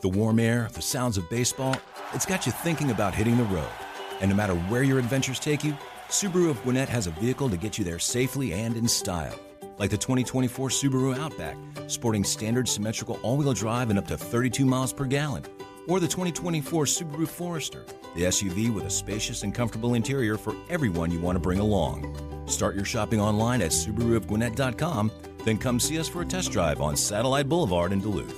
The warm air, the sounds of baseball, it's got you thinking about hitting the road. And no matter where your adventures take you, Subaru of Gwinnett has a vehicle to get you there safely and in style. Like the 2024 Subaru Outback, sporting standard symmetrical all-wheel drive and up to 32 miles per gallon. Or the 2024 Subaru Forester, the SUV with a spacious and comfortable interior for everyone you want to bring along. Start your shopping online at SubaruofGwinnett.com, then come see us for a test drive on Satellite Boulevard in Duluth.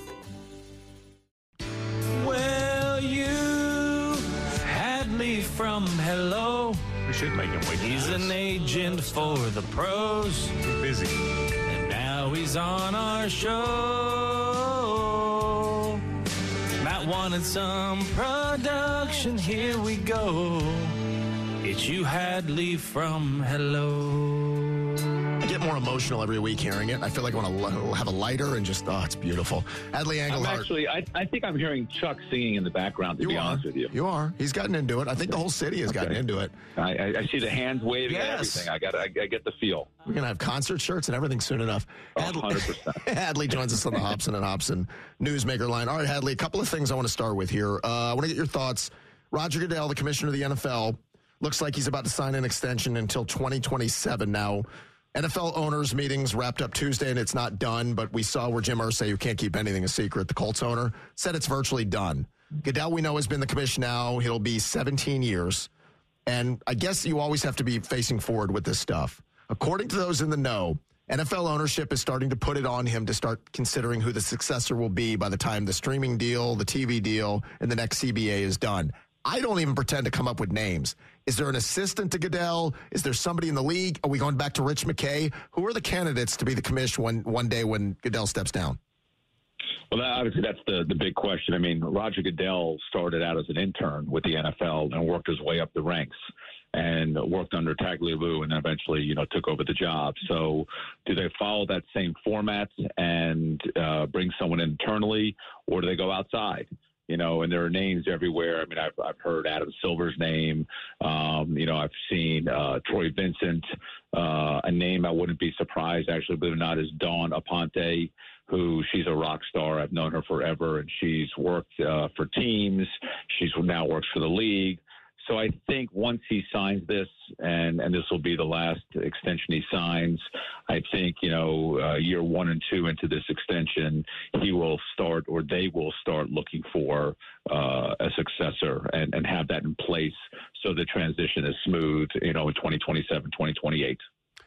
Well, you had me from hello. We should make him wait. He's an agent for the pros. He's busy. And now he's on our show. Matt wanted some production. Here we go. It's you, Hadley, from hello. I get more emotional every week hearing it. I feel like I want to have a lighter and just, it's beautiful. Hadley Engelhardt. I think I'm hearing Chuck singing in the background, to be honest with you. You are. He's gotten into it. I think the whole city has gotten into it. I see the hands waving and everything. I get the feel. We're going to have concert shirts and everything soon enough. 100%. Hadley joins us on the Hobson and Hobson Newsmaker line. All right, Hadley, a couple of things I want to start with here. I want to get your thoughts. Roger Goodell, the commissioner of the NFL, looks like he's about to sign an extension until 2027 now. NFL owners' meetings wrapped up Tuesday, and it's not done, but we saw where Jim Irsay, who can't keep anything a secret, the Colts owner, said it's virtually done. Goodell, we know, has been the commissioner now. He'll be 17 years. And I guess you always have to be facing forward with this stuff. According to those in the know, NFL ownership is starting to put it on him to start considering who the successor will be by the time the streaming deal, the TV deal, and the next CBA is done. I don't even pretend to come up with names. Is there an assistant to Goodell? Is there somebody in the league? Are we going back to Rich McKay? Who are the candidates to be the commissioner one day when Goodell steps down? Well, obviously, that's the big question. I mean, Roger Goodell started out as an intern with the NFL and worked his way up the ranks and worked under Tagliabue and eventually, took over the job. So do they follow that same format and bring someone internally, or do they go outside? And there are names everywhere. I mean, I've heard Adam Silver's name. I've seen Troy Vincent. A name I wouldn't be surprised, actually, believe it or not, is Dawn Aponte, who she's a rock star. I've known her forever, and she's worked for teams. She's now works for the league. So I think once he signs this, and this will be the last extension he signs, I think, year 1 and 2 into this extension, he will start, or they will start looking for a successor and have that in place so the transition is smooth, in 2027, 2028.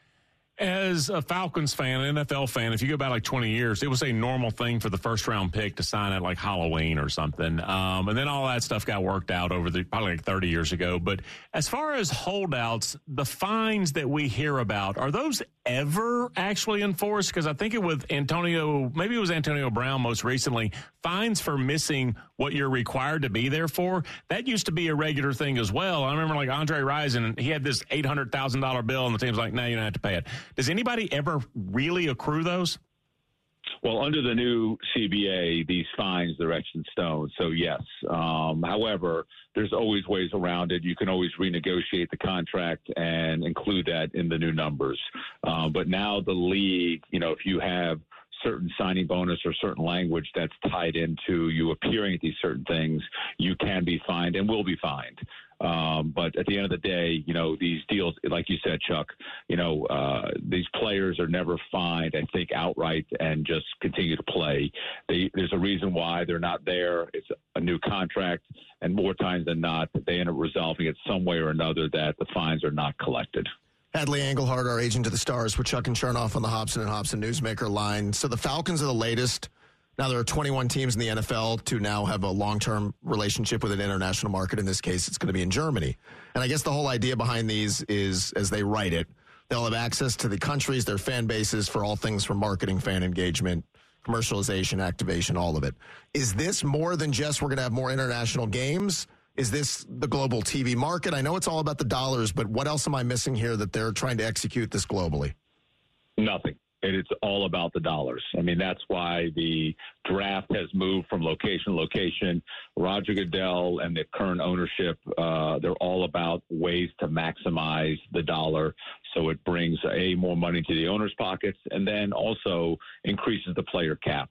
As a Falcons fan, an NFL fan, if you go back like 20 years, it was a normal thing for the first-round pick to sign at like Halloween or something. And then all that stuff got worked out over probably like 30 years ago. But as far as holdouts, the fines that we hear about, are those ever actually enforced? Because I think it was Antonio Brown most recently, fines for missing what you're required to be there for. That used to be a regular thing as well. I remember like Andre Rison, he had this $800,000 bill, and the team's like, no, you don't have to pay it. Does anybody ever really accrue those? Well, under the new CBA, these fines, they're etched in stone. So, yes. However, there's always ways around it. You can always renegotiate the contract and include that in the new numbers. But now the league, if you have certain signing bonus or certain language that's tied into you appearing at these certain things, you can be fined and will be fined. But at the end of the day, these deals, like you said, Chuck, these players are never fined, I think, outright and just continue to play. There's a reason why they're not there. It's a new contract, and more times than not, they end up resolving it some way or another that the fines are not collected. Hadley Engelhardt, our agent to the stars, with Chuck and Chernoff on the Hobson and Hobson Newsmaker line. So the Falcons are the latest. Now, there are 21 teams in the NFL to now have a long-term relationship with an international market. In this case, it's going to be in Germany. And I guess the whole idea behind these is, as they write it, they'll have access to the countries, their fan bases, for all things from marketing, fan engagement, commercialization, activation, all of it. Is this more than just we're going to have more international games? Is this the global TV market? I know it's all about the dollars, but what else am I missing here that they're trying to execute this globally? Nothing. It's all about the dollars. I mean, that's why the draft has moved from location to location. Roger Goodell and the current ownership, they're all about ways to maximize the dollar so it brings more money to the owner's pockets and then also increases the player cap.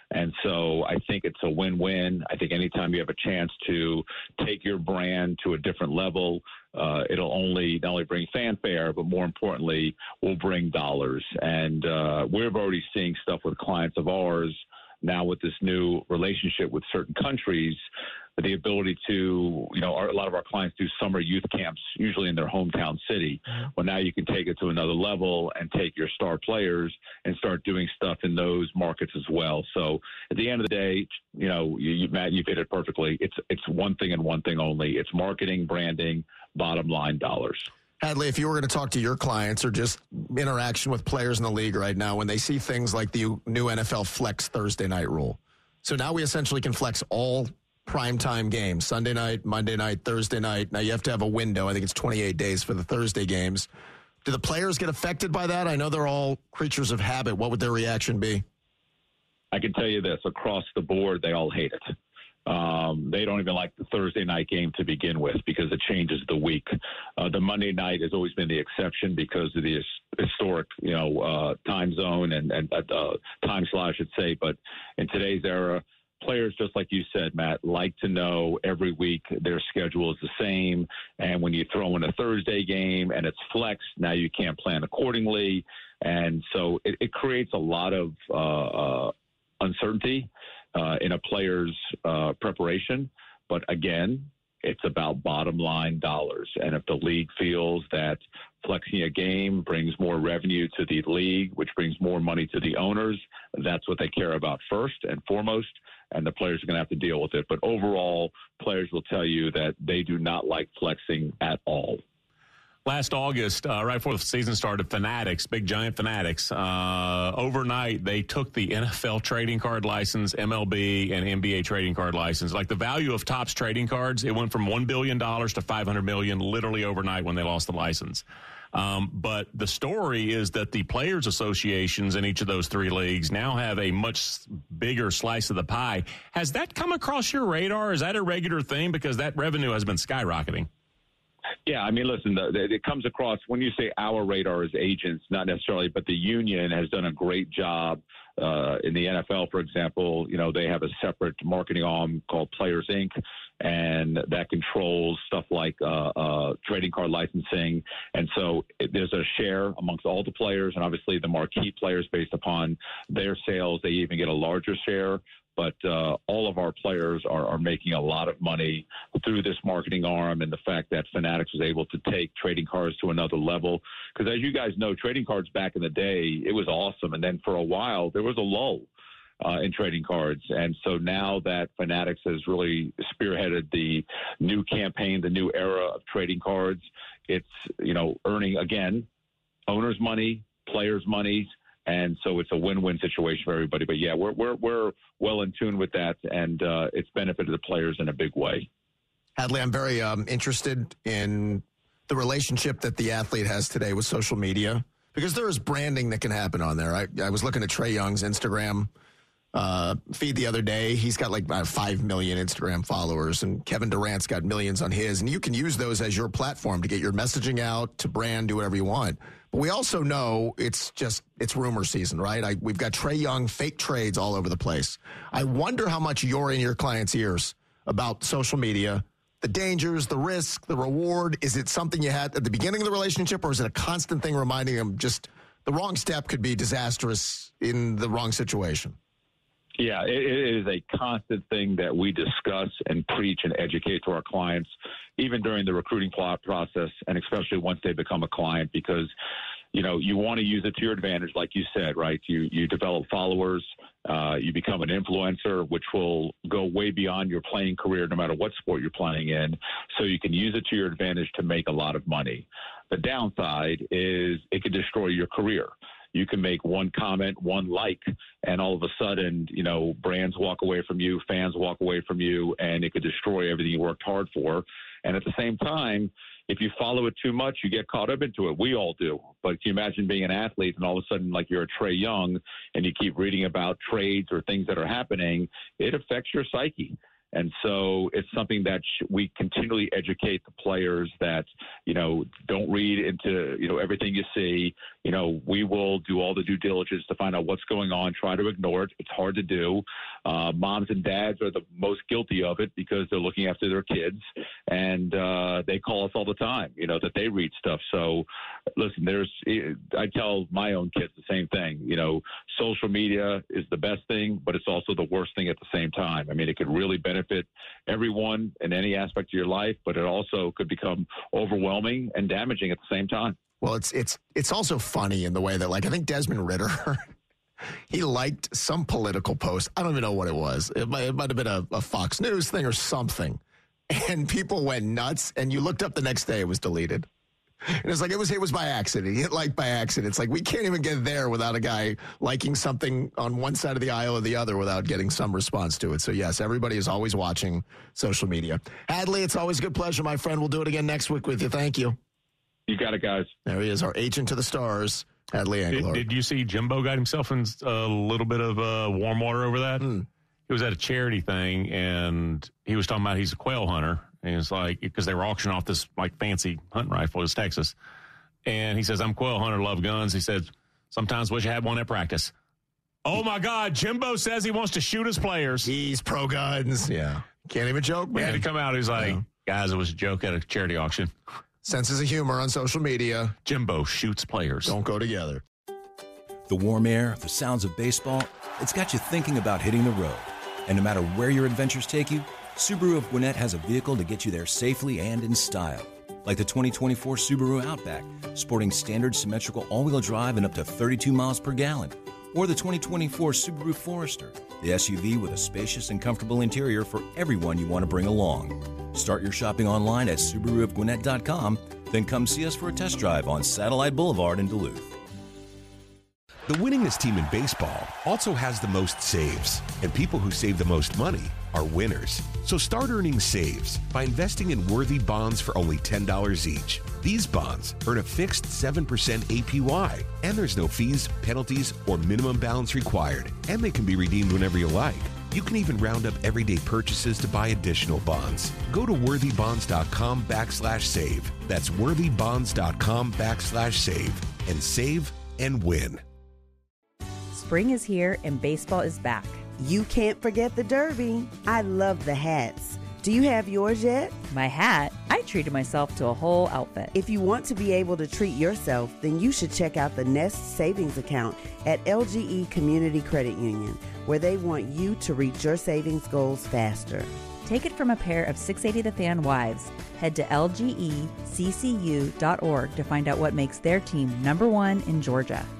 And so I think it's a win-win. I think anytime you have a chance to take your brand to a different level, it'll only not only bring fanfare, but more importantly, will bring dollars. And we're already seeing stuff with clients of ours now with this new relationship with certain countries, the ability to, a lot of our clients do summer youth camps, usually in their hometown city. Well, now you can take it to another level and take your star players and start doing stuff in those markets as well. So at the end of the day, Matt, you've hit it perfectly. It's one thing and one thing only. It's marketing, branding, bottom line dollars. Hadley, if you were going to talk to your clients or just interaction with players in the league right now, when they see things like the new NFL Flex Thursday night rule. So now we essentially can flex all primetime games, Sunday night, Monday night, Thursday night. Now you have to have a window. I think it's 28 days for the Thursday games. Do the players get affected by that? I know they're all creatures of habit. What would their reaction be? I can tell you this, across the board, they all hate it. They don't even like the Thursday night game to begin with because it changes the week. The Monday night has always been the exception because of the historic, time zone and time slot, I should say. But in today's era, players, just like you said, Matt, like to know every week their schedule is the same. And when you throw in a Thursday game and it's flexed, now you can't plan accordingly. And so it creates a lot of uncertainty in a player's preparation. But again, it's about bottom line dollars. And if the league feels that flexing a game brings more revenue to the league, which brings more money to the owners, that's what they care about first and foremost. And the players are going to have to deal with it. But overall, players will tell you that they do not like flexing at all. Last August, right before the season started, Fanatics, big giant Fanatics, overnight they took the NFL trading card license, MLB, and NBA trading card license. Like the value of Topps trading cards, it went from $1 billion to $500 million literally overnight when they lost the license. But the story is that the players' associations in each of those three leagues now have a much bigger slice of the pie. Has that come across your radar? Is that a regular thing? Because that revenue has been skyrocketing. Yeah, I mean, listen, it comes across when you say our radar as agents, not necessarily, but the union has done a great job. In the NFL, for example, they have a separate marketing arm called Players Inc., and that controls stuff like trading card licensing. And so there's a share amongst all the players, and obviously the marquee players, based upon their sales, they even get a larger share. But all of our players are making a lot of money through this marketing arm, and the fact that Fanatics was able to take trading cards to another level. Because as you guys know, trading cards back in the day, it was awesome. And then for a while, there was a lull in trading cards. And so now that Fanatics has really spearheaded the new campaign, the new era of trading cards, it's, earning, again, owners' money, players' money. And so it's a win-win situation for everybody. But, yeah, we're well in tune with that, and it's benefited the players in a big way. Hadley, I'm very interested in the relationship that the athlete has today with social media, because there is branding that can happen on there. I was looking at Trae Young's Instagram feed the other day. He's got like 5 million Instagram followers, and Kevin Durant's got millions on his. And you can use those as your platform to get your messaging out, to brand, do whatever you want. But we also know it's rumor season, right? We've got Trae Young fake trades all over the place. I wonder how much you're in your clients' ears about social media, the dangers, the risk, the reward. Is it something you had at the beginning of the relationship, or is it a constant thing reminding them just the wrong step could be disastrous in the wrong situation? Yeah, it is a constant thing that we discuss and preach and educate to our clients, even during the recruiting process, and especially once they become a client, because, you want to use it to your advantage, like you said, right? You develop followers, you become an influencer, which will go way beyond your playing career, no matter what sport you're playing in. So you can use it to your advantage to make a lot of money. The downside is it could destroy your career. You can make one comment, one like, and all of a sudden, brands walk away from you, fans walk away from you, and it could destroy everything you worked hard for. And at the same time, if you follow it too much, you get caught up into it. We all do. But can you imagine being an athlete and all of a sudden, like you're a Trae Young, and you keep reading about trades or things that are happening, it affects your psyche. And so it's something that we continually educate the players that, don't read into, everything you see. we will do all the due diligence to find out what's going on, try to ignore it. It's hard to do. Moms and dads are the most guilty of it because they're looking after their kids, and they call us all the time, that they read stuff. So, listen, I tell my own kids the same thing. Social media is the best thing, but it's also the worst thing at the same time. I mean, it could really benefit everyone in any aspect of your life, but it also could become overwhelming and damaging at the same time. Well, it's also funny in the way that, like, I think Desmond Ritter, he liked some political post. I don't even know what it was. It might have been a Fox News thing or something. And people went nuts. And you looked up the next day, it was deleted. And it's like, it was by accident. He hit like by accident. It's like, we can't even get there without a guy liking something on one side of the aisle or the other without getting some response to it. So, yes, everybody is always watching social media. Hadley, it's always a good pleasure, my friend. We'll do it again next week with you. Thank you. You got it, guys. There he is, our agent to the stars, Hadley Anglor. Did you see Jimbo got himself in a little bit of warm water over that? He was at a charity thing, and he was talking about he's a quail hunter. And it's like, because they were auctioning off this like fancy hunting rifle. It was Texas. And he says, I'm a quail hunter, love guns. He said, sometimes wish I had one at practice. Oh, my God. Jimbo says he wants to shoot his players. He's pro guns. Yeah. Can't even joke, man. He had to come out. He's like, guys, it was a joke at a charity auction. Senses of humor on social media. Jimbo shoots players. Don't go together. The warm air, the sounds of baseball, it's got you thinking about hitting the road. And no matter where your adventures take you, Subaru of Gwinnett has a vehicle to get you there safely and in style. Like the 2024 Subaru Outback, sporting standard symmetrical all-wheel drive and up to 32 miles per gallon. Or the 2024 Subaru Forester, the SUV with a spacious and comfortable interior for everyone you want to bring along. Start your shopping online at SubaruofGwinnett.com, then come see us for a test drive on Satellite Boulevard in Duluth. The winningest team in baseball also has the most saves, and people who save the most money are winners. So start earning saves by investing in worthy bonds for only $10 each. These bonds earn a fixed 7% APY, and there's no fees, penalties, or minimum balance required, and they can be redeemed whenever you like. You can even round up everyday purchases to buy additional bonds. Go to worthybonds.com/save. That's worthybonds.com/save and save and win. Spring is here and baseball is back. You can't forget the Derby. I love the hats. Do you have yours yet? My hat? I treated myself to a whole outfit. If you want to be able to treat yourself, then you should check out the Nest Savings Account at LGE Community Credit Union, where they want you to reach your savings goals faster. Take it from a pair of 680 The Fan wives. Head to lgeccu.org to find out what makes their team #1 in Georgia.